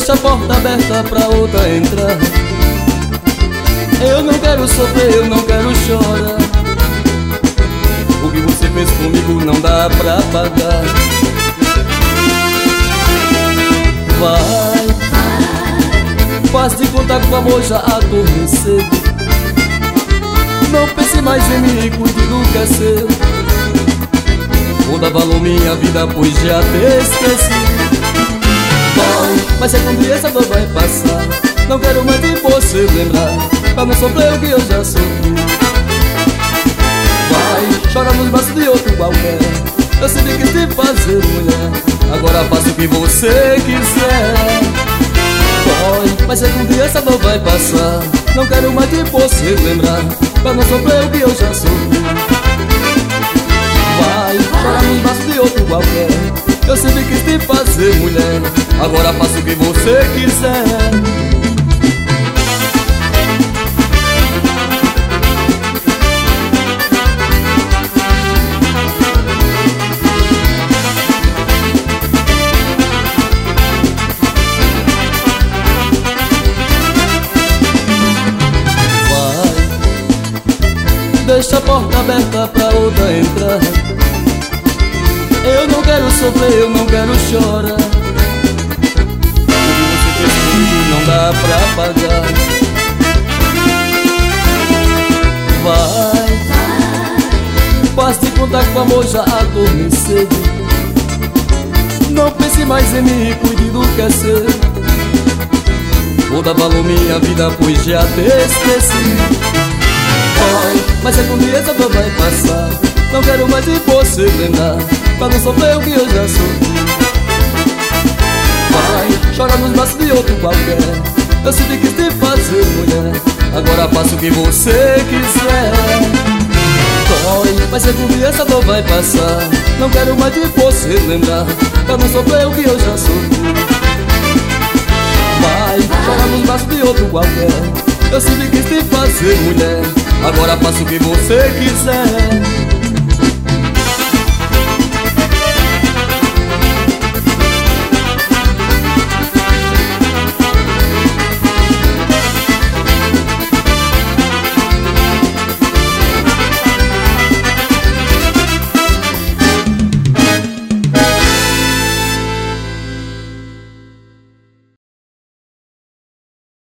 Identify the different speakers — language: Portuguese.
Speaker 1: Deixa a porta aberta pra outra entrar. Eu não quero sofrer, eu não quero chorar. O que você fez comigo não dá pra pagar. Vai, faz de conta que o amor já adormeceu. Não pense mais em mim, cuide do que é seu. Vou dar valor minha vida, pois já te esqueci. Vai, mas é quando essa dor vai passar. Não quero mais de você lembrar, pra não sofrer o que eu já sofri. Vai, chora nos braços de outro qualquer. Eu sempre quis te fazer mulher, agora faço o que você quiser. Vai, mas é quando essa dor vai passar. Não quero mais de você lembrar, pra não sofrer o que eu já sofri. Vai, chora nos braços de outro qualquer. Eu sempre quis te fazer mulher, agora faço o que você quiser. Deixa a porta aberta pra outra entrar. Eu não quero sofrer, eu não quero chorar. O que você fez comigo não dá pra pagar. Vai, faz de conta que o amor já adormeceu. Não pense mais em mim, cuide do que é seu. Vou dar valor minha vida, pois já te esqueci. Vai, mas é quando essa dor vai passar. Não quero mais de você lembrar, pra não sofrer o que eu já sofri. Vai, chora nos braços de outro qualquer. Eu sempre quis te fazer mulher, agora faço o que você quiser. Vai, mas é quando essa dor vai passar. Não quero mais de você lembrar, pra não sofrer o que eu já sofri. Vai, chora nos braços de outro qualquer. Eu sempre quis te fazer mulher, agora faço o que você quiser.